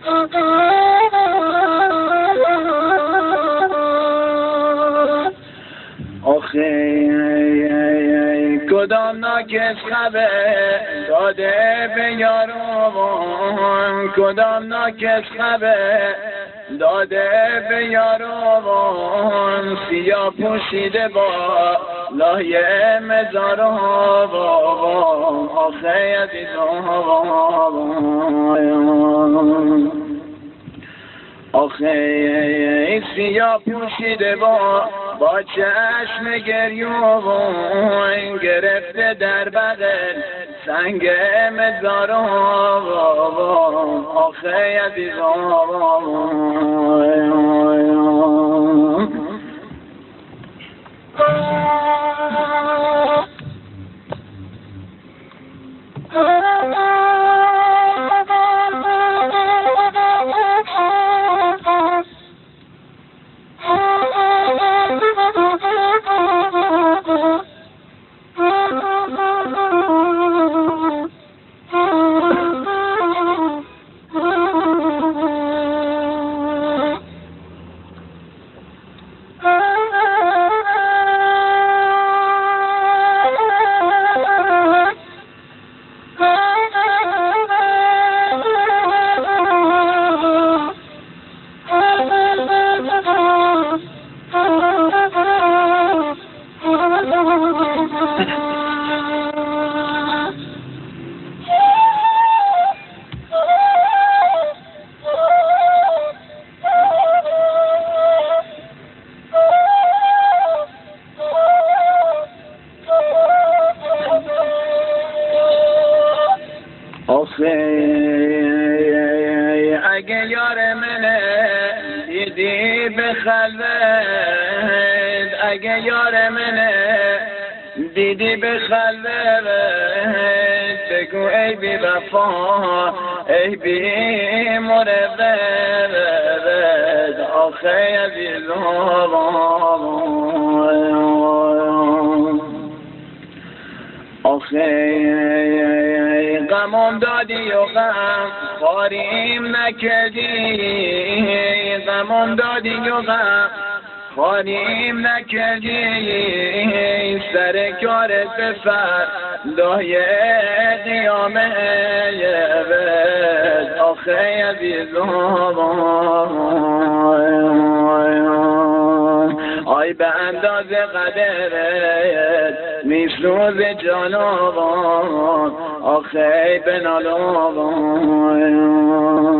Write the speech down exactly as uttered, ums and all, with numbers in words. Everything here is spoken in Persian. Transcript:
آخه کدام ناکس خبه داده به یاران، کدام ناکس خبه داده به یاران، سیاه پوشیده با لایه مزاران. آخه عزیزان، آخه سیاه پوشیده با با چشم گریون، گرفته در بغل سنگ مزاران. آخه عزیزان، اگه یار منه دیدی به خلوت، اگه یار منه دیدی به خلوت، بگو ای بی وفا ای بی مروت. آخه عزیزان، آخه غمم دادی و غم خاریم نکردی، غمم دادی و غم خاریم نکردی، سر کارت بفر دای قیامت. آخه عزیزان، آی به اندازه قدرت میسوز جانان. آخه بنالان